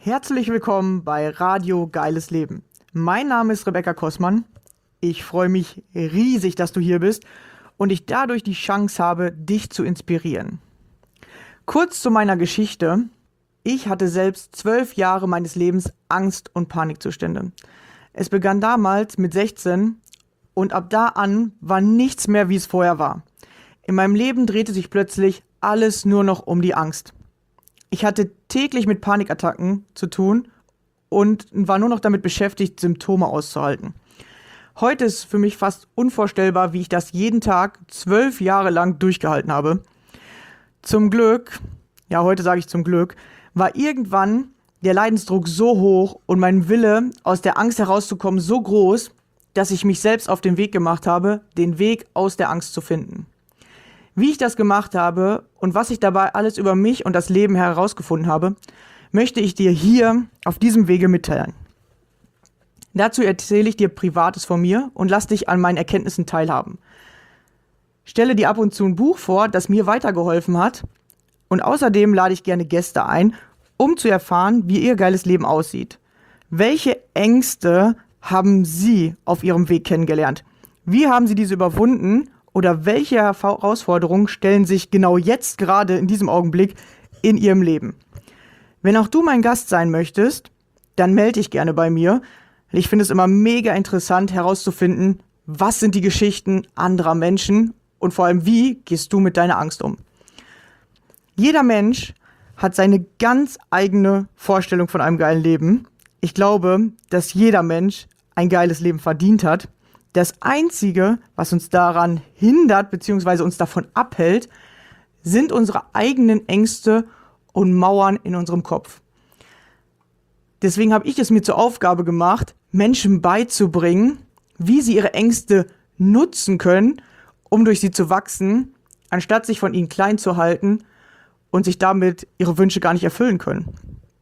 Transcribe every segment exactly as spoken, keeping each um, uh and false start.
Herzlich willkommen bei Radio Geiles Leben. Mein Name ist Rebecca Kossmann. Ich freue mich riesig, dass du hier bist und ich dadurch die Chance habe, dich zu inspirieren. Kurz zu meiner Geschichte. Ich hatte selbst zwölf Jahre meines Lebens Angst- und Panikzustände. Es begann damals mit sechzehn und ab da an war nichts mehr, wie es vorher war. In meinem Leben drehte sich plötzlich alles nur noch um die Angst. Ich hatte täglich mit Panikattacken zu tun und war nur noch damit beschäftigt, Symptome auszuhalten. Heute ist für mich fast unvorstellbar, wie ich das jeden Tag zwölf Jahre lang durchgehalten habe. Zum Glück, ja heute sage ich zum Glück, war irgendwann der Leidensdruck so hoch und mein Wille, aus der Angst herauszukommen, so groß, dass ich mich selbst auf den Weg gemacht habe, den Weg aus der Angst zu finden. Wie ich das gemacht habe und was ich dabei alles über mich und das Leben herausgefunden habe, möchte ich dir hier auf diesem Wege mitteilen. Dazu erzähle ich dir Privates von mir und lass dich an meinen Erkenntnissen teilhaben. Stelle dir ab und zu ein Buch vor, das mir weitergeholfen hat, und außerdem lade ich gerne Gäste ein, um zu erfahren, wie ihr geiles Leben aussieht. Welche Ängste haben Sie auf Ihrem Weg kennengelernt? Wie haben Sie diese überwunden? Oder welche Herausforderungen stellen sich genau jetzt gerade in diesem Augenblick in Ihrem Leben? Wenn auch du mein Gast sein möchtest, dann melde dich gerne bei mir. Ich finde es immer mega interessant herauszufinden, was sind die Geschichten anderer Menschen und vor allem, wie gehst du mit deiner Angst um? Jeder Mensch hat seine ganz eigene Vorstellung von einem geilen Leben. Ich glaube, dass jeder Mensch ein geiles Leben verdient hat. Das Einzige, was uns daran hindert bzw. uns davon abhält, sind unsere eigenen Ängste und Mauern in unserem Kopf. Deswegen habe ich es mir zur Aufgabe gemacht, Menschen beizubringen, wie sie ihre Ängste nutzen können, um durch sie zu wachsen, anstatt sich von ihnen klein zu halten und sich damit ihre Wünsche gar nicht erfüllen können.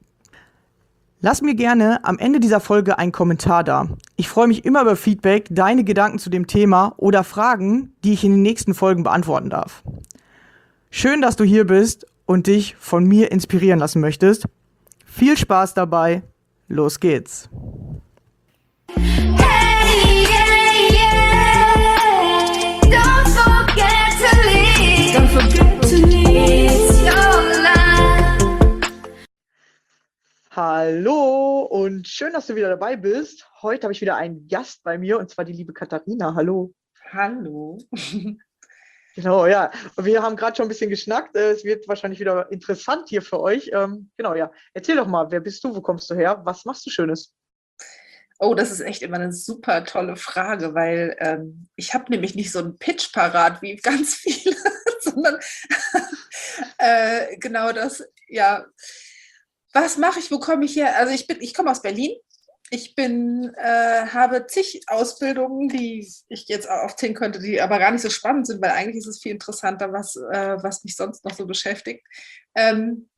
Lass mir gerne am Ende dieser Folge einen Kommentar da. Ich freue mich immer über Feedback, deine Gedanken zu dem Thema oder Fragen, die ich in den nächsten Folgen beantworten darf. Schön, dass du hier bist und dich von mir inspirieren lassen möchtest. Viel Spaß dabei. Los geht's. Hey, yeah, yeah. Don't forget to leave. Don't forget to leave your life. Hallo und schön, dass du wieder dabei bist. Heute habe ich wieder einen Gast bei mir und zwar die liebe Katharina. Hallo. Hallo. Genau, ja. Und wir haben gerade schon ein bisschen geschnackt. Es wird wahrscheinlich wieder interessant hier für euch. Ähm, genau, ja. Erzähl doch mal, wer bist du, wo kommst du her, was machst du Schönes? Oh, das ist echt immer eine super tolle Frage, weil ähm, ich habe nämlich nicht so einen Pitch parat wie ganz viele, sondern äh, genau das, ja. Was mache ich, wo komme ich her? Also ich bin, ich komme aus Berlin. Ich bin, äh, habe zig Ausbildungen, die ich jetzt aufzählen könnte, die aber gar nicht so spannend sind, weil eigentlich ist es viel interessanter, was, äh, was mich sonst noch so beschäftigt. Ähm,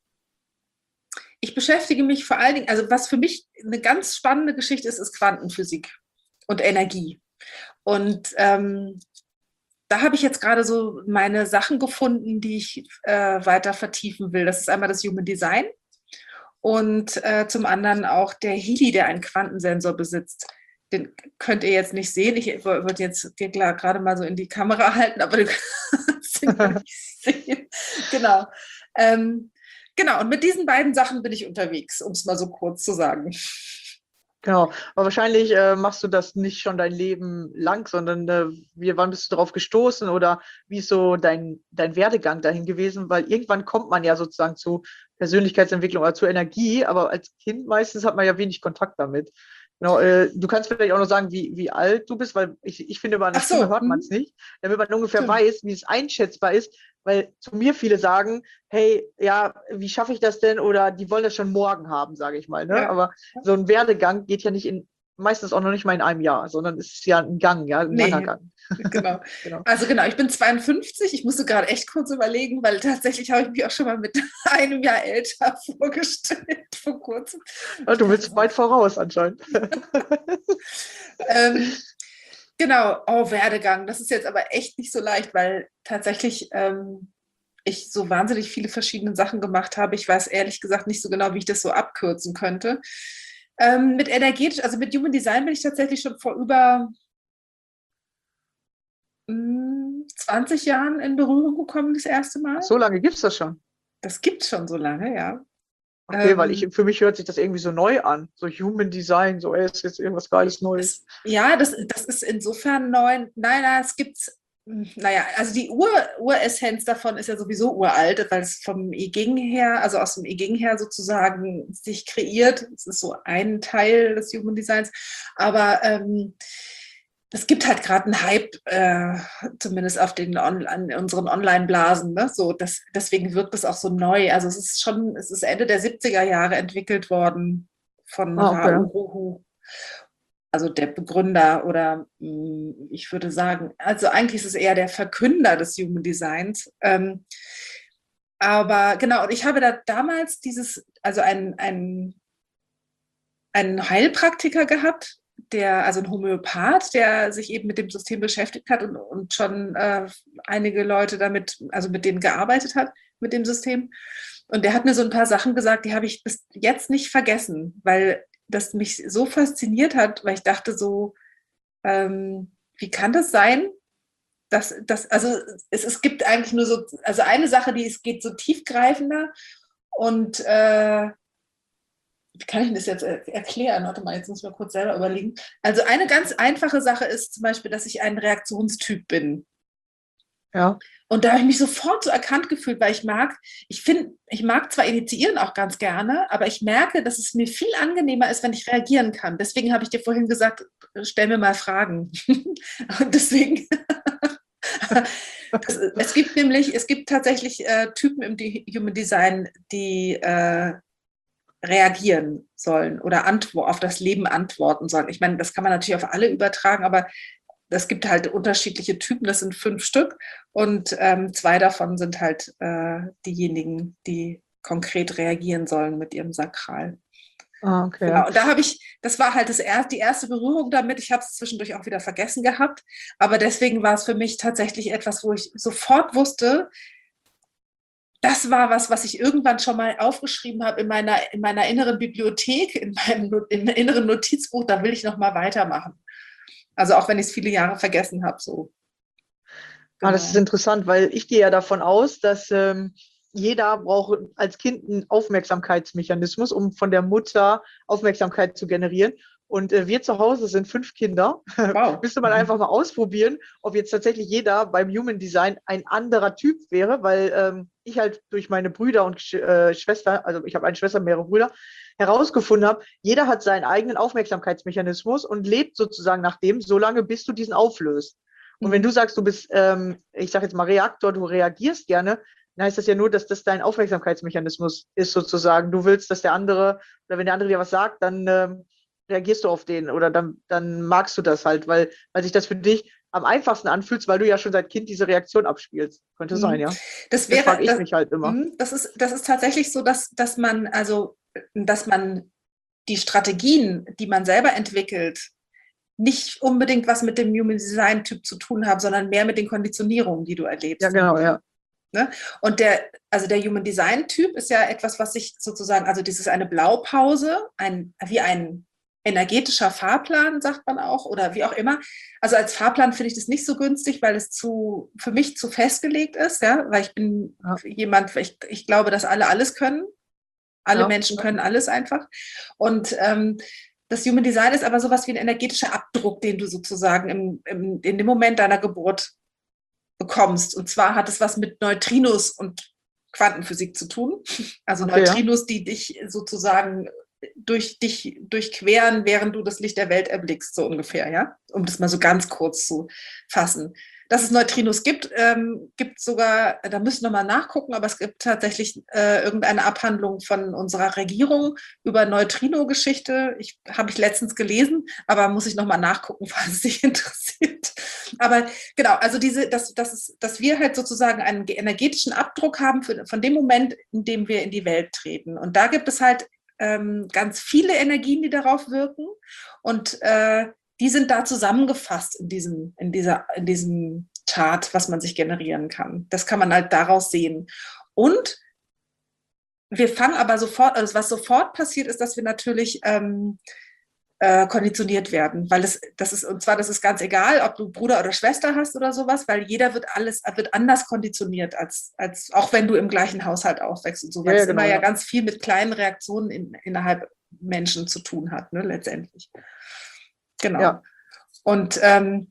ich beschäftige mich vor allen Dingen, also was für mich eine ganz spannende Geschichte ist, ist Quantenphysik und Energie. Und ähm, da habe ich jetzt gerade so meine Sachen gefunden, die ich äh, weiter vertiefen will. Das ist einmal das Human Design. Und äh, zum anderen auch der Healy, der einen Quantensensor besitzt. Den könnt ihr jetzt nicht sehen. Ich würde jetzt gerade mal so in die Kamera halten, aber du kannst ihn nicht sehen. Genau. Ähm, genau, und mit diesen beiden Sachen bin ich unterwegs, um es mal so kurz zu sagen. Genau, aber wahrscheinlich äh, machst du das nicht schon dein Leben lang, sondern äh, wie, wann bist du darauf gestoßen oder wie ist so dein, dein Werdegang dahin gewesen? Weil irgendwann kommt man ja sozusagen zu Persönlichkeitsentwicklung oder zu Energie, aber als Kind meistens hat man ja wenig Kontakt damit. Genau, äh, du kannst vielleicht auch noch sagen, wie, wie alt du bist, weil ich, ich finde, bei einer Ach so, Stimme hört man hm. es nicht, damit man ungefähr Stimmt. weiß, wie es einschätzbar ist, weil zu mir viele sagen, hey, ja, wie schaffe ich das denn? Oder die wollen das schon morgen haben, sage ich mal. Ne? Ja. Aber so ein Werdegang geht ja nicht in, meistens auch noch nicht mal in einem Jahr, sondern es ist ja ein Gang, ja, ein langer Nee, Gang. genau. Genau. Also genau, ich bin zweiundfünfzig. Ich musste gerade echt kurz überlegen, weil tatsächlich habe ich mich auch schon mal mit einem Jahr älter vorgestellt vor kurzem. Ja, du willst weit voraus anscheinend. ähm, genau, oh, Werdegang. Das ist jetzt aber echt nicht so leicht, weil tatsächlich ähm, ich so wahnsinnig viele verschiedene Sachen gemacht habe. Ich weiß ehrlich gesagt nicht so genau, wie ich das so abkürzen könnte. Ähm, mit energetisch, also mit Human Design bin ich tatsächlich schon vor über mh, zwanzig Jahren in Berührung gekommen, das erste Mal. So lange gibt es das schon. Das gibt es schon so lange, ja. Okay, weil Ähm, ich, für mich hört sich das irgendwie so neu an. So Human Design, so ey, ist jetzt irgendwas Geiles Neues. Das, ja, das, das ist insofern neu. Nein, nein, es gibt, naja, also die Ur, Uressenz davon ist ja sowieso uralt, weil es vom I Ching her, also aus dem I Ching her sozusagen sich kreiert. Es ist so ein Teil des Human Designs. Aber ähm, es gibt halt gerade einen Hype, äh, zumindest auf den on, an unseren Online-Blasen. Ne? So, das, deswegen wirkt es auch so neu. Also es ist schon, es ist Ende der siebziger Jahre entwickelt worden von Ah, okay. Ra Uru, also der Begründer oder mh, ich würde sagen, also eigentlich ist es eher der Verkünder des Human Designs. Ähm, aber genau, und ich habe da damals dieses, also ein, ein, einen Heilpraktiker gehabt, der, also ein Homöopath, der sich eben mit dem System beschäftigt hat und, und schon äh, einige Leute damit, also mit denen gearbeitet hat, mit dem System. Und der hat mir so ein paar Sachen gesagt, die habe ich bis jetzt nicht vergessen, weil das mich so fasziniert hat, weil ich dachte so, ähm, wie kann das sein? Dass, dass, also es, es gibt eigentlich nur so, also eine Sache, die es geht so tiefgreifender und äh, wie kann ich das jetzt erklären? Warte mal, jetzt muss ich mal kurz selber überlegen. Also eine ganz einfache Sache ist zum Beispiel, dass ich ein Reaktionstyp bin. Ja. Und da habe ich mich sofort so erkannt gefühlt, weil ich mag, ich finde, ich mag zwar initiieren auch ganz gerne, aber ich merke, dass es mir viel angenehmer ist, wenn ich reagieren kann. Deswegen habe ich dir vorhin gesagt, stell mir mal Fragen. Und deswegen, das, es gibt nämlich, es gibt tatsächlich äh, Typen im Human Design, die äh, reagieren sollen oder auf das Leben antworten sollen. Ich meine, das kann man natürlich auf alle übertragen, aber es gibt halt unterschiedliche Typen, das sind fünf Stück und ähm, zwei davon sind halt äh, diejenigen, die konkret reagieren sollen mit ihrem Sakral. Ah, okay. Genau, und da habe ich, das war halt das er, die erste Berührung damit. Ich habe es zwischendurch auch wieder vergessen gehabt, aber deswegen war es für mich tatsächlich etwas, wo ich sofort wusste, das war was, was ich irgendwann schon mal aufgeschrieben habe in meiner, in meiner inneren Bibliothek, in meinem in inneren Notizbuch, da will ich noch mal weitermachen. Also auch wenn ich es viele Jahre vergessen habe. So. Genau. Ah, das ist interessant, weil ich gehe ja davon aus, dass ähm, jeder braucht als Kind einen Aufmerksamkeitsmechanismus, um von der Mutter Aufmerksamkeit zu generieren. Und äh, wir zu Hause sind fünf Kinder. Wow. Müsste man einfach mal ausprobieren, ob jetzt tatsächlich jeder beim Human Design ein anderer Typ wäre, weil ähm, ich halt durch meine Brüder und Sch äh, Schwester, also ich habe eine Schwester, mehrere Brüder, herausgefunden habe, jeder hat seinen eigenen Aufmerksamkeitsmechanismus und lebt sozusagen nach dem, solange bis du diesen auflöst. Und mhm. wenn du sagst, du bist, ähm, ich sage jetzt mal Reaktor, du reagierst gerne, dann heißt das ja nur, dass das dein Aufmerksamkeitsmechanismus ist sozusagen. Du willst, dass der andere, oder wenn der andere dir was sagt, dann ähm, reagierst du auf den oder dann, dann magst du das halt, weil, weil sich das für dich am einfachsten anfühlt, weil du ja schon seit Kind diese Reaktion abspielst. Könnte mhm. sein, ja. Das wäre, das frage ich das, mich halt immer. Das ist, das ist tatsächlich so, dass, dass man, also, dass man die Strategien, die man selber entwickelt, nicht unbedingt was mit dem Human Design Typ zu tun haben, sondern mehr mit den Konditionierungen, die du erlebst. Ja, genau, ja. Ne? Und der, also der Human Design Typ ist ja etwas, was sich sozusagen, also das ist eine Blaupause, ein, wie ein energetischer Fahrplan, sagt man auch, oder wie auch immer. Also als Fahrplan finde ich das nicht so günstig, weil es zu, für mich zu festgelegt ist, ja, weil ich bin ja. jemand, ich, ich glaube, dass alle alles können. Alle ja. Menschen können alles einfach. Und ähm, das Human Design ist aber sowas wie ein energetischer Abdruck, den du sozusagen im, im, in dem Moment deiner Geburt bekommst. Und zwar hat es was mit Neutrinos und Quantenphysik zu tun. Also okay, Neutrinos, ja. die dich sozusagen durch dich durchqueren, während du das Licht der Welt erblickst, so ungefähr, ja, um das mal so ganz kurz zu fassen. Dass es Neutrinos gibt, ähm, gibt sogar, da müssen wir mal nachgucken, aber es gibt tatsächlich äh, irgendeine Abhandlung von unserer Regierung über Neutrino-Geschichte. Ich habe ich letztens gelesen, aber muss ich noch mal nachgucken, falls es dich interessiert. Aber genau, also diese, dass, dass, es, dass wir halt sozusagen einen energetischen Abdruck haben für, von dem Moment, in dem wir in die Welt treten. Und da gibt es halt ähm, ganz viele Energien, die darauf wirken. Und äh, die sind da zusammengefasst in diesem, in dieser, in diesem Chart, was man sich generieren kann. Das kann man halt daraus sehen. Und wir fangen aber sofort, also was sofort passiert, ist, dass wir natürlich ähm, äh, konditioniert werden, weil es, das ist, und zwar, das ist ganz egal, ob du Bruder oder Schwester hast oder sowas, weil jeder wird alles, wird anders konditioniert, als, als auch wenn du im gleichen Haushalt aufwächst und so, weil Ja, es genau, immer ja ja. ganz viel mit kleinen Reaktionen in, innerhalb Menschen zu tun hat, ne, letztendlich. Genau. Ja. Und ähm,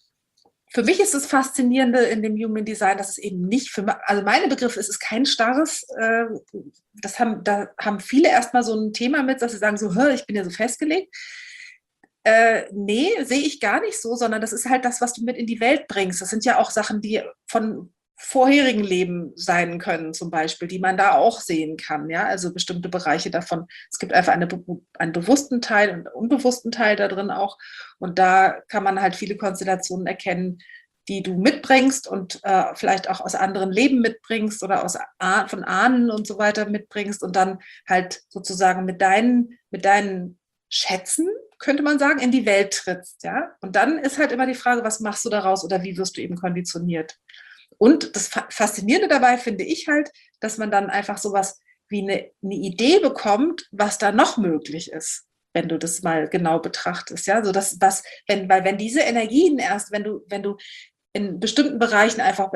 für mich ist das Faszinierende in dem Human Design, dass es eben nicht, für, also meine Begriffe, es ist kein starres, äh, das haben, da haben viele erstmal so ein Thema mit, dass sie sagen so, ich bin ja so festgelegt. Äh, nee, sehe ich gar nicht so, sondern das ist halt das, was du mit in die Welt bringst. Das sind ja auch Sachen, die von vorherigen Leben sein können, zum Beispiel, die man da auch sehen kann, ja, also bestimmte Bereiche davon. Es gibt einfach eine, einen bewussten Teil und einen unbewussten Teil da drin auch, und da kann man halt viele Konstellationen erkennen, die du mitbringst und äh, vielleicht auch aus anderen Leben mitbringst oder aus ah- von Ahnen und so weiter mitbringst und dann halt sozusagen mit deinen, mit deinen Schätzen, könnte man sagen, in die Welt trittst, ja, und dann ist halt immer die Frage, was machst du daraus oder wie wirst du eben konditioniert? Und das Faszinierende dabei finde ich halt, dass man dann einfach sowas wie eine, eine Idee bekommt, was da noch möglich ist, wenn du das mal genau betrachtest. Ja, so das, was, wenn, weil wenn diese Energien erst, wenn du, wenn du in bestimmten Bereichen einfach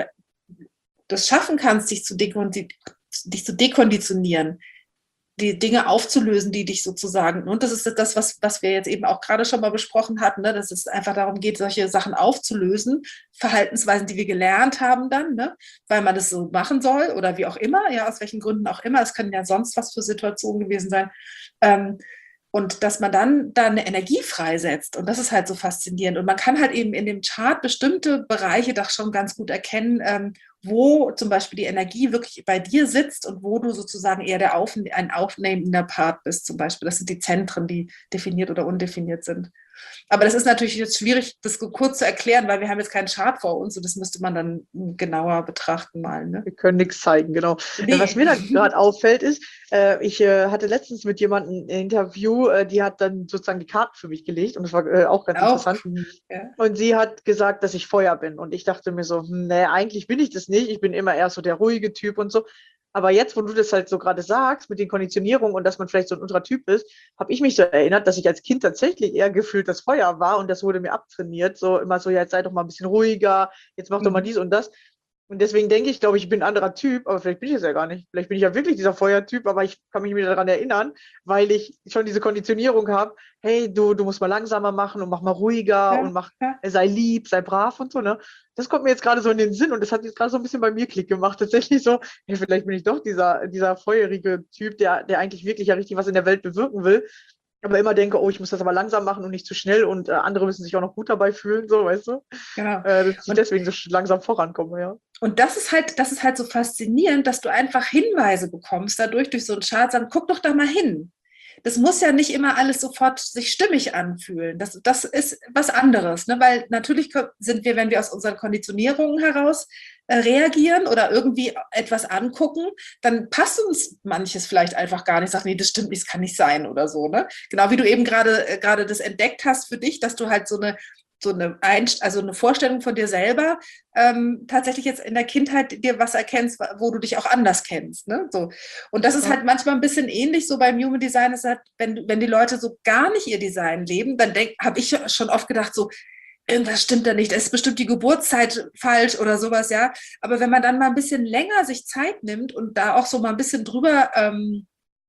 das schaffen kannst, dich zu, dekondi dich zu dekonditionieren, die Dinge aufzulösen, die dich sozusagen, und das ist das, was, was wir jetzt eben auch gerade schon mal besprochen hatten, ne, dass es einfach darum geht, solche Sachen aufzulösen, Verhaltensweisen, die wir gelernt haben dann, ne, weil man das so machen soll oder wie auch immer, ja, aus welchen Gründen auch immer, es können ja sonst was für Situationen gewesen sein, ähm, und dass man dann da eine Energie freisetzt, und das ist halt so faszinierend, und man kann halt eben in dem Chart bestimmte Bereiche doch schon ganz gut erkennen, ähm, wo zum Beispiel die Energie wirklich bei dir sitzt und wo du sozusagen eher der Auf, ein aufnehmender Part bist zum Beispiel. Das sind die Zentren, die definiert oder undefiniert sind. Aber das ist natürlich jetzt schwierig, das so kurz zu erklären, weil wir haben jetzt keinen Chart vor uns, und das müsste man dann genauer betrachten mal. Ne? Wir können nichts zeigen, genau. Nee. Was mir dann gerade auffällt, ist, äh, ich äh, hatte letztens mit jemandem ein Interview, äh, die hat dann sozusagen die Karten für mich gelegt, und das war äh, auch ganz Auch interessant. cool, ja. Und sie hat gesagt, dass ich Feuer bin. Und ich dachte mir so, hm, nee, eigentlich bin ich das nicht. Ich bin immer eher so der ruhige Typ und so. Aber jetzt, wo du das halt so gerade sagst, mit den Konditionierungen und dass man vielleicht so ein anderer Typ ist, habe ich mich so erinnert, dass ich als Kind tatsächlich eher gefühlt das Feuer war, und das wurde mir abtrainiert. So immer so, ja, jetzt sei doch mal ein bisschen ruhiger, jetzt mach doch mal Mhm. dies und das. Und deswegen denke ich, glaube ich, ich bin ein anderer Typ, aber vielleicht bin ich es ja gar nicht. Vielleicht bin ich ja wirklich dieser Feuertyp, aber ich kann mich nicht mehr daran erinnern, weil ich schon diese Konditionierung habe, hey, du, du musst mal langsamer machen und mach mal ruhiger Ja, und mach, ja. sei lieb, sei brav und so, ne? Das kommt mir jetzt gerade so in den Sinn, und das hat jetzt gerade so ein bisschen bei mir Klick gemacht. Tatsächlich so, hey, vielleicht bin ich doch dieser, dieser feurige Typ, der, der eigentlich wirklich ja richtig was in der Welt bewirken will, aber immer denke, oh, ich muss das aber langsam machen und nicht zu schnell, und äh, andere müssen sich auch noch gut dabei fühlen, so, weißt du? Genau. Äh, dass ich Und deswegen so sch- langsam vorankomme, ja. Und das ist halt, das ist halt so faszinierend, dass du einfach Hinweise bekommst, dadurch durch so einen Chart sagen, guck doch da mal hin. Das muss ja nicht immer alles sofort sich stimmig anfühlen. Das, das ist was anderes, ne? Weil natürlich sind wir, wenn wir aus unseren Konditionierungen heraus äh, reagieren oder irgendwie etwas angucken, dann passt uns manches vielleicht einfach gar nicht. Sag, nee, das stimmt nicht, das kann nicht sein oder so. Ne? Genau wie du eben gerade äh, gerade das entdeckt hast für dich, dass du halt so eine so eine, Einst also eine Vorstellung von dir selber ähm, tatsächlich jetzt in der Kindheit dir was erkennst, wo du dich auch anders kennst. Ne? So. Und das ist Ja. halt manchmal ein bisschen ähnlich so beim Human Design, ist halt, wenn, wenn die Leute so gar nicht ihr Design leben, dann habe ich schon oft gedacht, so, irgendwas stimmt da nicht, es ist bestimmt die Geburtszeit falsch oder sowas, ja. Aber wenn man dann mal ein bisschen länger sich Zeit nimmt und da auch so mal ein bisschen drüber, ähm,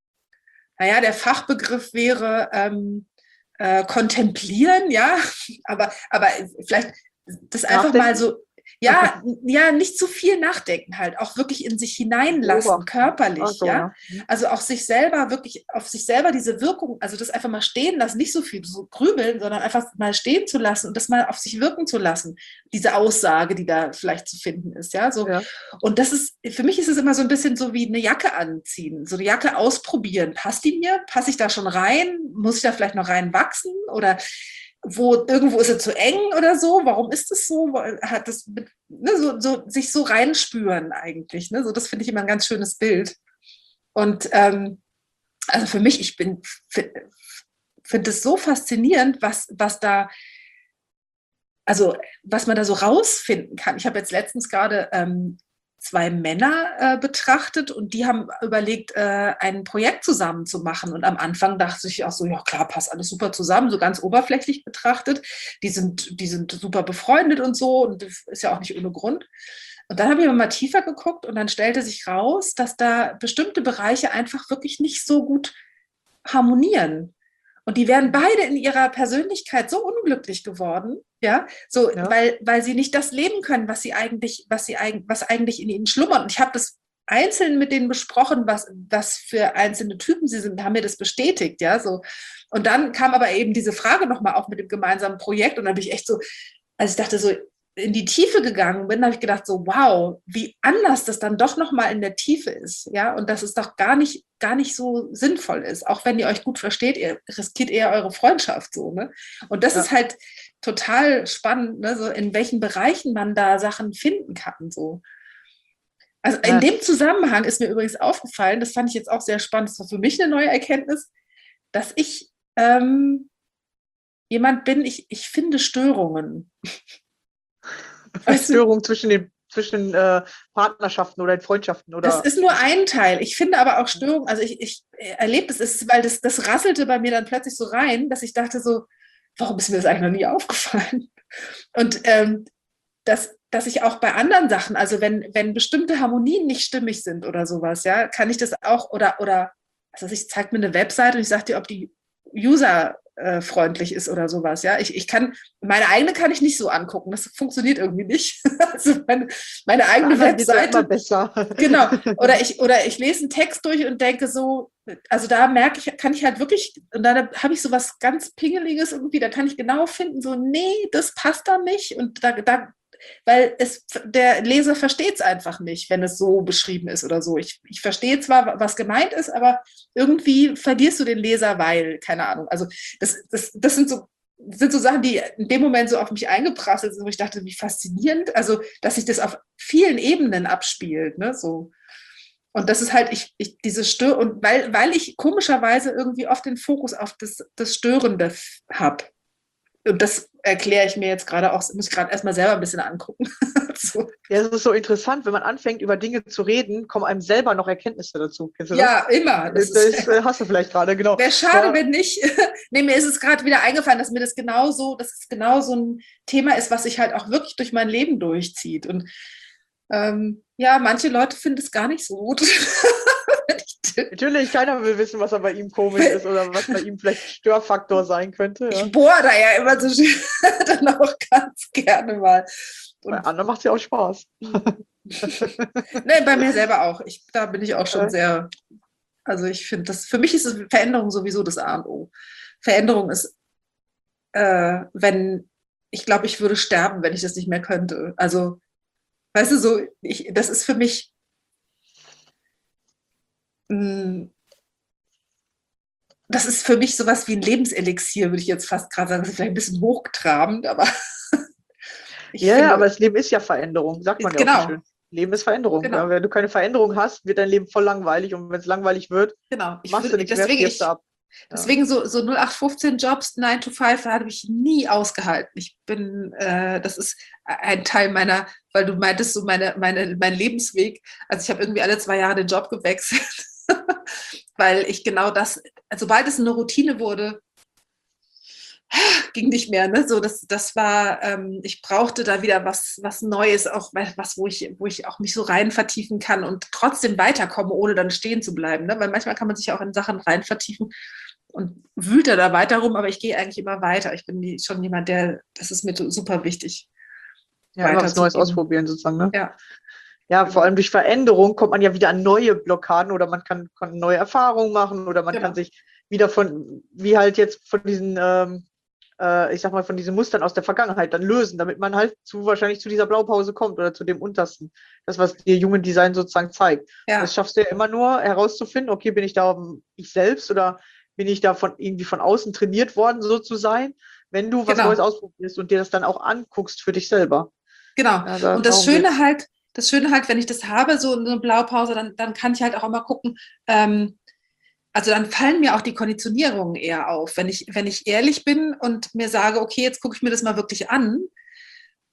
naja, der Fachbegriff wäre, ähm, Äh, kontemplieren, ja, aber, aber vielleicht das einfach Nachdenken? mal so, ja, ja, nicht zu viel nachdenken halt, auch wirklich in sich hineinlassen, Beobachten. körperlich, Ach so, ja? ja. Also auch sich selber wirklich, auf sich selber diese Wirkung, also das einfach mal stehen lassen, nicht so viel so grübeln, sondern einfach mal stehen zu lassen und das mal auf sich wirken zu lassen, diese Aussage, die da vielleicht zu finden ist, ja, so. Ja. Und das ist, für mich ist es immer so ein bisschen so wie eine Jacke anziehen, so eine Jacke ausprobieren. Passt die mir? Passe ich da schon rein? Muss ich da vielleicht noch reinwachsen? Oder wo irgendwo ist es zu eng oder so? Warum ist es so? Hat das mit, ne, so, so sich so reinspüren eigentlich. Ne? So, das finde ich immer ein ganz schönes Bild. Und ähm, also für mich, ich bin finde es so faszinierend, was, was da also was man da so rausfinden kann. Ich habe jetzt letztens gerade ähm, zwei Männer äh, betrachtet und die haben überlegt, äh, ein Projekt zusammen zu machen. Und am Anfang dachte ich auch so, ja klar, passt alles super zusammen, so ganz oberflächlich betrachtet. Die sind, die sind super befreundet und so und das ist ja auch nicht ohne Grund. Und dann habe ich aber mal tiefer geguckt und dann stellte sich raus, dass da bestimmte Bereiche einfach wirklich nicht so gut harmonieren. Und die wären beide in ihrer Persönlichkeit so unglücklich geworden, ja, so, Ja. weil, weil sie nicht das leben können, was sie eigentlich, was sie eigentlich, was eigentlich in ihnen schlummert. Und ich habe das einzeln mit denen besprochen, was, was für einzelne Typen sie sind, haben mir das bestätigt, ja, so. Und dann kam aber eben diese Frage nochmal auf mit dem gemeinsamen Projekt und dann bin ich echt so, also ich dachte so, in die Tiefe gegangen bin, habe ich gedacht so, wow, wie anders das dann doch nochmal in der Tiefe ist, ja, und dass es doch gar nicht, gar nicht so sinnvoll ist, auch wenn ihr euch gut versteht, ihr riskiert eher eure Freundschaft so, ne, und das Ja. ist halt total spannend, ne, so in welchen Bereichen man da Sachen finden kann, so. Also Ja. in dem Zusammenhang ist mir übrigens aufgefallen, das fand ich jetzt auch sehr spannend, das war für mich eine neue Erkenntnis, dass ich ähm, jemand bin, ich, ich finde Störungen. Weißt du, Störung zwischen den zwischen äh, Partnerschaften oder in Freundschaften oder das ist nur ein Teil. Ich finde aber auch Störungen, also ich, ich erlebe das, ist, weil das, das rasselte bei mir dann plötzlich so rein, dass ich dachte so, warum ist mir das eigentlich noch nie aufgefallen? Und ähm, dass, dass ich auch bei anderen Sachen, also wenn, wenn bestimmte Harmonien nicht stimmig sind oder sowas, ja, kann ich das auch, oder, oder also ich zeige mir eine Webseite und ich sage dir, ob die User äh, freundlich ist oder sowas, ja. Ich, ich kann, meine eigene kann ich nicht so angucken, das funktioniert irgendwie nicht. Also meine, meine eigene Anderen geht's ja immer Webseite, besser. genau, oder ich, oder ich lese einen Text durch und denke so, also da merke ich, kann ich halt wirklich, und da habe ich so was ganz Pingeliges irgendwie, da kann ich genau finden, so, nee, das passt da nicht und da, da weil es, der Leser versteht es einfach nicht, wenn es so beschrieben ist oder so. Ich, ich verstehe zwar, was gemeint ist, aber irgendwie verlierst du den Leser, weil, keine Ahnung, also das, das, das sind so sind so Sachen, die in dem Moment so auf mich eingeprasselt sind, wo ich dachte, wie faszinierend, also dass sich das auf vielen Ebenen abspielt, ne, so. Und das ist halt, ich, ich diese Stör und weil, weil ich komischerweise irgendwie oft den Fokus auf das, das Störende habe. Und das erkläre ich mir jetzt gerade auch, muss ich gerade erstmal selber ein bisschen angucken. So. Ja, es ist so interessant, wenn man anfängt, über Dinge zu reden, kommen einem selber noch Erkenntnisse dazu. Kennst du das? Ja, immer. Das, Das das ist, äh, hast du vielleicht gerade, genau. wäre schade, Ja. wenn nicht. Nee, mir ist es gerade wieder eingefallen, dass mir das genauso, dass es genau so ein Thema ist, was sich halt auch wirklich durch mein Leben durchzieht. Und ähm, ja, manche Leute finden es gar nicht so gut. Natürlich, keiner will wissen, was bei ihm komisch ist oder was bei ihm vielleicht Störfaktor sein könnte. Ja. Ich bohre da ja immer so schön, dann auch ganz gerne mal. Bei Und anderen macht es ja auch Spaß. nee, bei mir selber auch. Ich, da bin ich auch schon Okay. sehr, also ich finde, das für mich ist es Veränderung sowieso das A und O. Veränderung ist, äh, wenn, ich glaube, ich würde sterben, wenn ich das nicht mehr könnte. Also, weißt du, so, ich, das ist für mich, mh, das ist für mich sowas wie ein Lebenselixier, würde ich jetzt fast gerade sagen. Das ist vielleicht ein bisschen hochtrabend, aber ich Ja, finde, aber das Leben ist ja Veränderung, sagt man ja Genau. auch so schön. Leben ist Veränderung. Genau. Ja, wenn du keine Veränderung hast, wird dein Leben voll langweilig und wenn es langweilig wird, genau. Ich machst du würde, nichts mehr, deswegen, frierst ich, du ab. deswegen so, so null acht fünfzehn Jobs, nine to five, da habe ich nie ausgehalten. Ich bin, äh, das ist ein Teil meiner, weil du meintest, so meine, meine, mein Lebensweg. Also ich habe irgendwie alle zwei Jahre den Job gewechselt, weil ich genau das, sobald es eine Routine wurde, ging nicht mehr, ne? So, das, das war, ähm, ich brauchte da wieder was, was Neues, auch was, wo ich, wo ich auch mich so rein vertiefen kann und trotzdem weiterkomme, ohne dann stehen zu bleiben. Ne? Weil manchmal kann man sich auch in Sachen rein vertiefen und wühlt da weiter rum, aber ich gehe eigentlich immer weiter. Ich bin die, schon jemand, der, das ist mir super wichtig. Ja, immer was Neues weiterzugeben. ausprobieren sozusagen. Ne? Ja. Ja, vor allem durch Veränderung kommt man ja wieder an neue Blockaden oder man kann, kann neue Erfahrungen machen oder man Genau. kann sich wieder von, wie halt jetzt von diesen, ähm, äh, ich sag mal, von diesen Mustern aus der Vergangenheit dann lösen, damit man halt zu wahrscheinlich zu dieser Blaupause kommt oder zu dem Untersten. Das, was dir Human Design sozusagen zeigt. Ja. Das schaffst du ja immer nur herauszufinden, okay, bin ich da ich selbst oder bin ich da von irgendwie von außen trainiert worden, so zu sein, wenn du was Genau. Neues ausprobierst und dir das dann auch anguckst für dich selber. Genau. Ja, da- und das darum Schöne geht's. halt, das Schöne halt, wenn ich das habe, so eine Blaupause, dann, dann kann ich halt auch immer gucken, ähm, also dann fallen mir auch die Konditionierungen eher auf. Wenn ich, wenn ich ehrlich bin und mir sage, okay, jetzt gucke ich mir das mal wirklich an,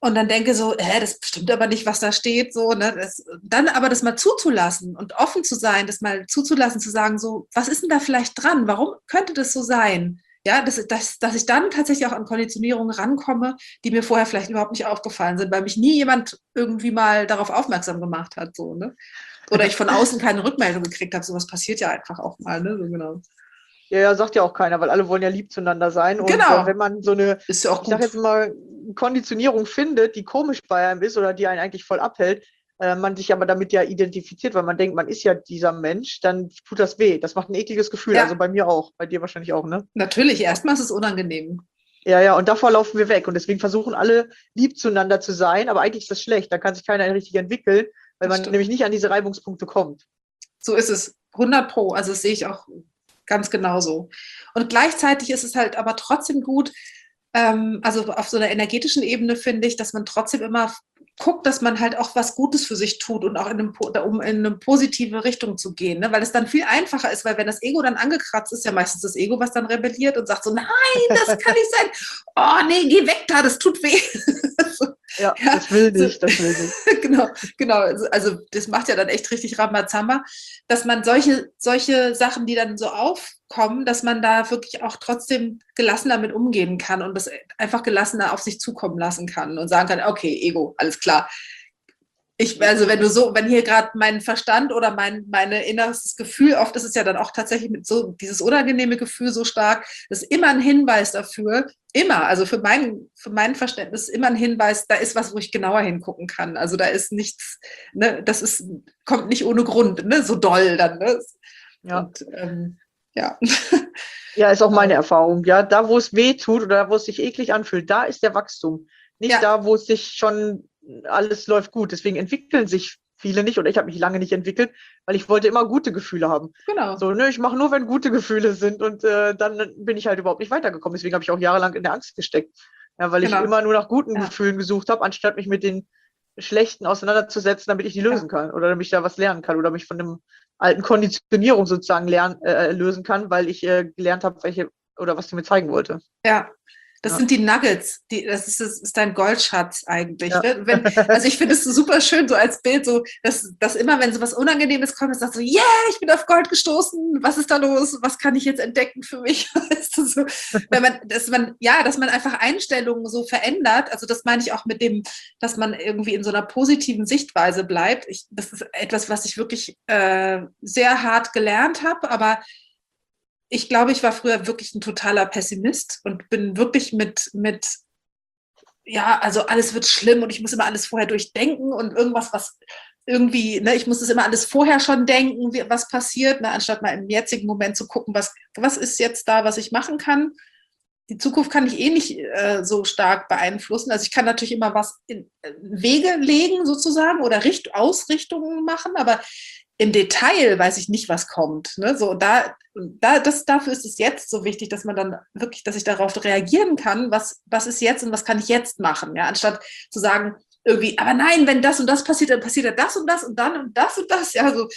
und dann denke so, hä, das stimmt aber nicht, was da steht, so, ne? Das, dann aber das mal zuzulassen und offen zu sein, das mal zuzulassen, zu sagen, so, was ist denn da vielleicht dran? Warum könnte das so sein? Ja, dass, dass, dass ich dann tatsächlich auch an Konditionierungen rankomme, die mir vorher vielleicht überhaupt nicht aufgefallen sind, weil mich nie jemand irgendwie mal darauf aufmerksam gemacht hat, so, ne? Oder ich von außen keine Rückmeldung gekriegt habe. Sowas passiert ja einfach auch mal, ne? So, genau. Ja, ja, sagt ja auch keiner, weil alle wollen ja lieb zueinander sein. Und Genau. äh, wenn man so eine, Ist ja auch ich sag gut. jetzt mal, Konditionierung findet, die komisch bei einem ist oder die einen eigentlich voll abhält, äh, man sich aber damit ja identifiziert, weil man denkt, man ist ja dieser Mensch, dann tut das weh. Das macht ein ekliges Gefühl. Ja. Also bei mir auch, bei dir wahrscheinlich auch, ne? Natürlich, erstmal ist es unangenehm. Ja, ja, und davor laufen wir weg. Und deswegen versuchen alle lieb zueinander zu sein, aber eigentlich ist das schlecht. Da kann sich keiner richtig entwickeln, weil Das man stimmt. nämlich nicht an diese Reibungspunkte kommt. So ist es, hundert Pro. Also das sehe ich auch ganz genauso. Und gleichzeitig ist es halt aber trotzdem gut, ähm, also auf so einer energetischen Ebene finde ich, dass man trotzdem immer guckt, dass man halt auch was Gutes für sich tut und auch in, einem, um in eine positive Richtung zu gehen, ne? Weil es dann viel einfacher ist, weil wenn das Ego dann angekratzt ist, ja meistens das Ego, was dann rebelliert und sagt so, nein, das kann nicht sein. Oh nee, geh weg da, das tut weh. So, Ja, ja, das will so- nicht, das will nicht. genau, genau. Also, also das macht ja dann echt richtig Rambazamba, dass man solche, solche Sachen, die dann so aufkommen, dass man da wirklich auch trotzdem gelassener mit umgehen kann und das einfach gelassener auf sich zukommen lassen kann und sagen kann, okay, Ego, alles klar. Ich, also wenn du so, wenn hier gerade mein Verstand oder mein meine inneres Gefühl, oft ist es ja dann auch tatsächlich mit so dieses unangenehme Gefühl so stark, das ist immer ein Hinweis dafür, immer, also für mein, für mein Verständnis immer ein Hinweis, da ist was, wo ich genauer hingucken kann. Also da ist nichts, ne, das ist, kommt nicht ohne Grund, ne, so doll dann, ne? Ja. Und ähm, ja. Ja, ist auch meine Erfahrung. Ja, da, wo es weh tut oder wo es sich eklig anfühlt, da ist der Wachstum. Nicht Ja. da, wo es sich schon alles läuft gut. Deswegen entwickeln sich viele nicht oder ich habe mich lange nicht entwickelt, weil ich wollte immer gute Gefühle haben. Genau. So, ne, ich mache nur, wenn gute Gefühle sind und äh, dann bin ich halt überhaupt nicht weitergekommen. Deswegen habe ich auch jahrelang in der Angst gesteckt. Ja, weil Genau. ich immer nur nach guten Ja. Gefühlen gesucht habe, anstatt mich mit den schlechten auseinanderzusetzen, damit ich die lösen kann oder damit ich da was lernen kann oder mich von dem alten Konditionierung sozusagen lernen, äh, lösen kann, weil ich äh, gelernt habe, welche oder was sie mir zeigen wollte. Ja, das Ja. sind die Nuggets, die, das, ist, das ist dein Goldschatz eigentlich. Ja. Ne? Wenn, also ich finde es so super schön, so als Bild, so, dass, dass immer, wenn so was Unangenehmes kommt, sagst du so, yeah, ich bin auf Gold gestoßen, was ist da los, was kann ich jetzt entdecken für mich? Weißt du, so, wenn man, dass man, ja, dass man einfach Einstellungen so verändert, also das meine ich auch mit dem, dass man irgendwie in so einer positiven Sichtweise bleibt. Ich, das ist etwas, was ich wirklich äh, sehr hart gelernt habe, aber ich glaube, ich war früher wirklich ein totaler Pessimist und bin wirklich mit, mit, ja, also alles wird schlimm und ich muss immer alles vorher durchdenken und irgendwas, was irgendwie, ne, ich muss das immer alles vorher schon denken, wie, was passiert, ne, anstatt mal im jetzigen Moment zu gucken, was, was ist jetzt da, was ich machen kann. Die Zukunft kann ich eh nicht äh, so stark beeinflussen. Also ich kann natürlich immer was in äh, Wege legen sozusagen oder Richt Ausrichtungen machen, aber im Detail weiß ich nicht, was kommt. Ne? So, da, da, das, dafür ist es jetzt so wichtig, dass man dann wirklich, dass ich darauf reagieren kann, was, was ist jetzt und was kann ich jetzt machen, ja? Anstatt zu sagen, irgendwie, aber nein, wenn das und das passiert, dann passiert ja das und das und dann und das und das, ja, so,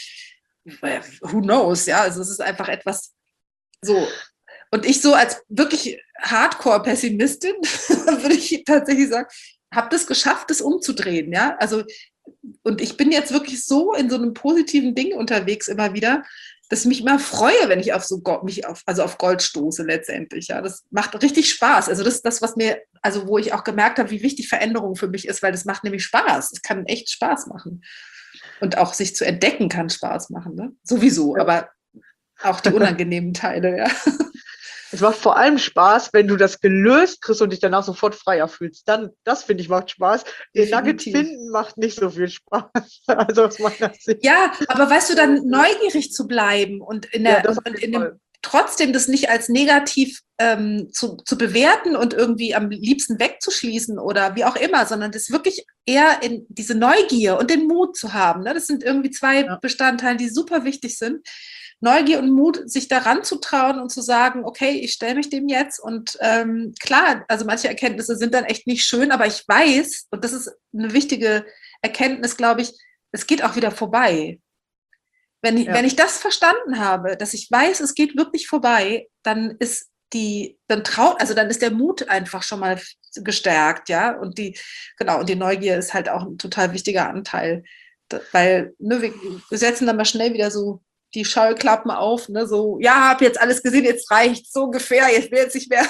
who knows, ja, also es ist einfach etwas so. Und ich so als wirklich Hardcore-Pessimistin, würde ich tatsächlich sagen, habe das geschafft, das umzudrehen, ja, also und ich bin jetzt wirklich so in so einem positiven Ding unterwegs immer wieder, dass ich mich immer freue, wenn ich auf so Go- mich auf, also auf Gold stoße letztendlich. Ja, das macht richtig Spaß. Also das ist das, was mir, also wo ich auch gemerkt habe, wie wichtig Veränderung für mich ist, weil das macht nämlich Spaß. Es kann echt Spaß machen. Und auch sich zu entdecken kann Spaß machen, ne? Sowieso, Ja. aber auch die unangenehmen Teile, ja. Es macht vor allem Spaß, wenn du das gelöst kriegst und dich danach sofort freier fühlst. Dann, das finde ich, macht Spaß. Den Nugget Definitiv. finden macht nicht so viel Spaß. Also aus meiner Sicht. Ja, aber weißt du, dann neugierig zu bleiben und in der Ja, das und, auf und jeden in dem, Fall. trotzdem das nicht als negativ ähm, zu, zu bewerten und irgendwie am liebsten wegzuschließen oder wie auch immer, sondern das wirklich eher in diese Neugier und den Mut zu haben. Ne? Das sind irgendwie zwei Ja. Bestandteile, die super wichtig sind. Neugier und Mut, sich daran zu trauen und zu sagen, okay, ich stelle mich dem jetzt und ähm, klar, also manche Erkenntnisse sind dann echt nicht schön, aber ich weiß, und das ist eine wichtige Erkenntnis, glaube ich, es geht auch wieder vorbei. Wenn ich, Ja. wenn ich das verstanden habe, dass ich weiß, es geht wirklich vorbei, dann ist die, dann traut, also dann ist der Mut einfach schon mal gestärkt, ja. Und die, genau, und die Neugier ist halt auch ein total wichtiger Anteil. Da- Weil, ne, wir, wir setzen dann mal schnell wieder so die Scheuklappen auf, ne, so, ja, hab jetzt alles gesehen, jetzt reicht so ungefähr, jetzt will jetzt nicht mehr.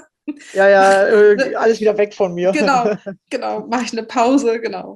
Ja, ja, äh, alles wieder weg von mir. Genau, genau, mache ich eine Pause, genau.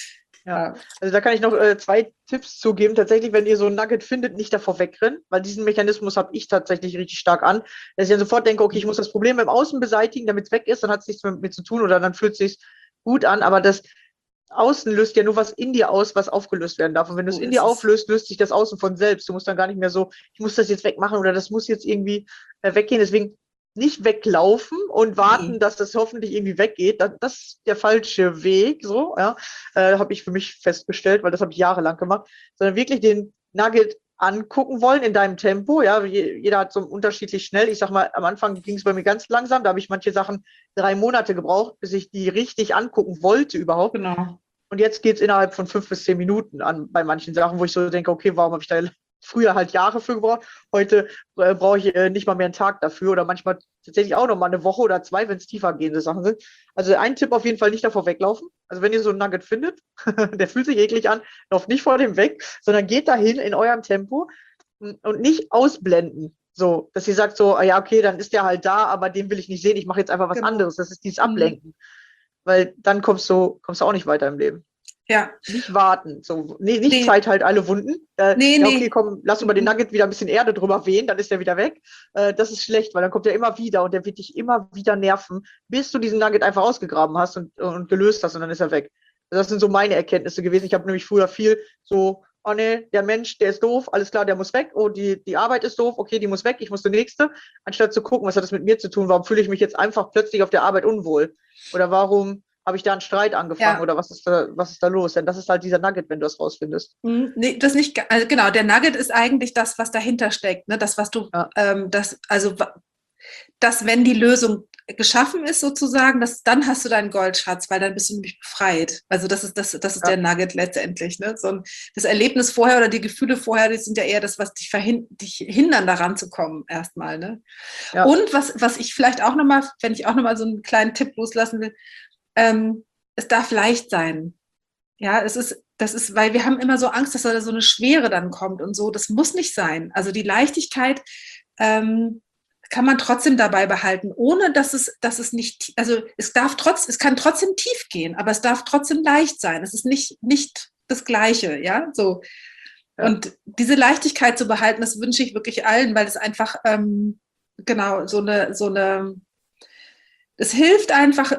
Ja. Ja, Also da kann ich noch äh, zwei Tipps zugeben. Tatsächlich, wenn ihr so ein Nugget findet, nicht davor wegrennen, weil diesen Mechanismus habe ich tatsächlich richtig stark an, dass ich dann sofort denke, okay, ich muss das Problem im Außen beseitigen, damit es weg ist, dann hat es nichts mehr mit mir zu tun oder dann fühlt es sich gut an, aber das Außen löst ja nur was in dir aus, was aufgelöst werden darf. Und wenn du es so in ist dir es. auflöst, löst sich das Außen von selbst. Du musst dann gar nicht mehr so, ich muss das jetzt wegmachen oder das muss jetzt irgendwie äh, weggehen. Deswegen nicht weglaufen und warten, Nee. dass das hoffentlich irgendwie weggeht. Das, das ist der falsche Weg, so, ja. Äh, habe ich für mich festgestellt, weil das habe ich jahrelang gemacht. Sondern wirklich den Nugget angucken wollen in deinem Tempo. Ja, Je- jeder hat so unterschiedlich schnell. Ich sag mal, am Anfang ging es bei mir ganz langsam. Da habe ich manche Sachen drei Monate gebraucht, bis ich die richtig angucken wollte überhaupt. Genau. Und jetzt geht es innerhalb von fünf bis zehn Minuten an bei manchen Sachen, wo ich so denke, okay, warum habe ich da früher halt Jahre für gebraucht? Heute äh, brauche ich äh, nicht mal mehr einen Tag dafür oder manchmal tatsächlich auch noch mal eine Woche oder zwei, wenn es tiefer gehende Sachen sind. Also ein Tipp auf jeden Fall nicht davor weglaufen. Also wenn ihr so einen Nugget findet, der fühlt sich eklig an, lauft nicht vor dem weg, sondern geht dahin in eurem Tempo und und nicht ausblenden. So, dass ihr sagt so, ah ja, okay, dann ist der halt da, aber den will ich nicht sehen, ich mache jetzt einfach was Genau. anderes. Das ist dieses Mhm. Ablenken. Weil dann kommst du, kommst du auch nicht weiter im Leben. Ja, Nicht warten. So, nee, nicht Nee. Zeit halt alle Wunden. Äh, Nee, ja, nee. okay, komm, lass über den Mhm. Nugget wieder ein bisschen Erde drüber wehen, dann ist der wieder weg. Äh, das ist schlecht, weil dann kommt er immer wieder und der wird dich immer wieder nerven, bis du diesen Nugget einfach ausgegraben hast und, und gelöst hast und dann ist er weg. Das sind so meine Erkenntnisse gewesen. Ich habe nämlich früher viel so, oh nee, der Mensch, der ist doof, alles klar, der muss weg. Oh, die, die Arbeit ist doof, okay, die muss weg, ich muss die nächste. Anstatt zu gucken, was hat das mit mir zu tun, warum fühle ich mich jetzt einfach plötzlich auf der Arbeit unwohl? Oder warum habe ich da einen Streit angefangen Ja. oder was ist da, was ist da los? Denn das ist halt dieser Nugget, wenn du das rausfindest. Hm, Nee, das nicht, ga- also genau, der Nugget ist eigentlich das, was dahinter steckt, ne? Das, was du, Ja. ähm, das, also wa- dass wenn die Lösung geschaffen ist sozusagen, dass, dann hast du deinen Goldschatz, weil dann bist du nämlich befreit. Also das ist, das, das ist Ja. der Nugget letztendlich. Ne? So ein, das Erlebnis vorher oder die Gefühle vorher, die sind ja eher das, was dich, verhin dich hindern, daran zu kommen erstmal. Ne? Ja. Und was, was ich vielleicht auch nochmal, wenn ich auch nochmal so einen kleinen Tipp loslassen will, ähm, es darf leicht sein. Ja, es ist, das ist, weil wir haben immer so Angst, dass da so eine Schwere dann kommt und so. Das muss nicht sein. Also die Leichtigkeit ähm, kann man trotzdem dabei behalten, ohne dass es, dass es nicht, also es darf trotz, es kann trotzdem tief gehen, aber es darf trotzdem leicht sein. Es ist nicht, nicht das Gleiche, ja, so. Ja. Und diese Leichtigkeit zu behalten, das wünsche ich wirklich allen, weil es einfach, ähm, genau, so eine, so eine, es hilft einfach,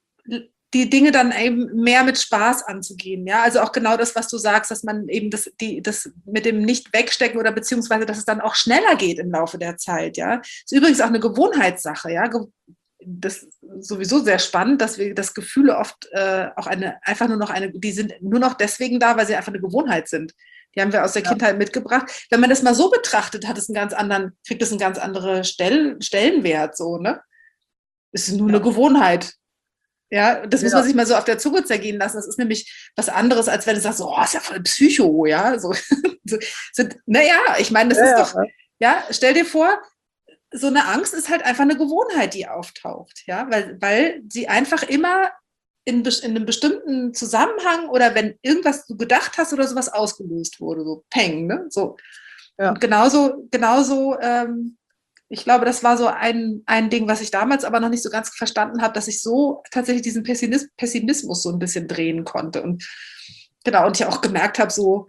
die Dinge dann eben mehr mit Spaß anzugehen. Ja, also auch genau das, was du sagst, dass man eben das, die, das mit dem Nicht-Wegstecken oder beziehungsweise, dass es dann auch schneller geht im Laufe der Zeit. Ja, ist übrigens auch eine Gewohnheitssache. Ja, das ist sowieso sehr spannend, dass wir das Gefühle oft äh, auch eine, einfach nur noch eine, die sind nur noch deswegen da, weil sie einfach eine Gewohnheit sind. Die haben wir aus der Ja. Kindheit mitgebracht. Wenn man das mal so betrachtet, hat es einen ganz anderen, kriegt es einen ganz anderen Stell, Stellenwert, so, ne? Es ist nur Ja. eine Gewohnheit. Ja, das muss Ja. man sich mal so auf der Zunge zergehen lassen. Das ist nämlich was anderes, als wenn du sagst, oh, ist ja voll Psycho, ja. So, so, sind, naja, ich meine, das Ja, ist ja. doch, ja, stell dir vor, so eine Angst ist halt einfach eine Gewohnheit, die auftaucht, ja, weil, weil sie einfach immer in, bes- in einem bestimmten Zusammenhang oder wenn irgendwas du gedacht hast oder sowas ausgelöst wurde, so Peng, ne? So. Ja. Und genauso, genauso, ähm, ich glaube, das war so ein, ein Ding, was ich damals aber noch nicht so ganz verstanden habe, dass ich so tatsächlich diesen Pessimis- Pessimismus so ein bisschen drehen konnte. Und genau, und ich auch gemerkt habe, so,